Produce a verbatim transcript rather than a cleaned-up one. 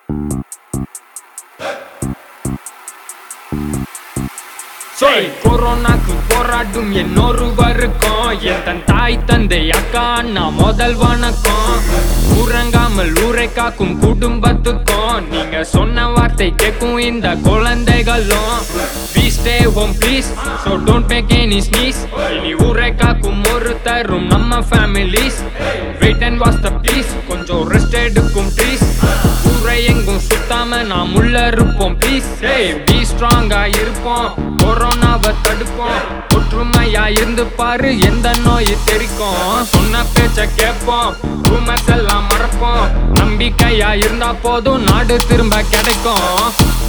கொரோனாக்கு போராடும் என்னொருவருக்கும் என் தன் தாய் தந்தை அக்கா அண்ணா முதல் வணக்கம். ஊரங்காமல் ஊரை காக்கும் குடும்பத்துக்கும் நீங்க சொன்ன வார்த்தை கேட்கும் இந்த குழந்தைகளும். We stay home please, so don't make any sneeze. இனி ஊரை காக்கும் ஒரு தரும் நம்ம families. Wait and watch the peace, கொஞ்சம் ரெஸ்ட் எடுக்கும் ப்ளீஸ். ஊரை எங்கும் சுத்தாம நாம் உள்ள இருப்போம் ப்ளீஸ். Be strong ஆ இருப்போம், கொரோனாவை தடுப்போம். ஒற்றுமையா இருந்து பாரு எந்த நோய் தெரிக்கும். சொன்ன பேச்ச கேட்போம், ரூமர்ஸ் எல்லாம் மறப்போம். நம்பிக்கையா இருந்தா போதும் நாடு திரும்ப கிடைக்கும்.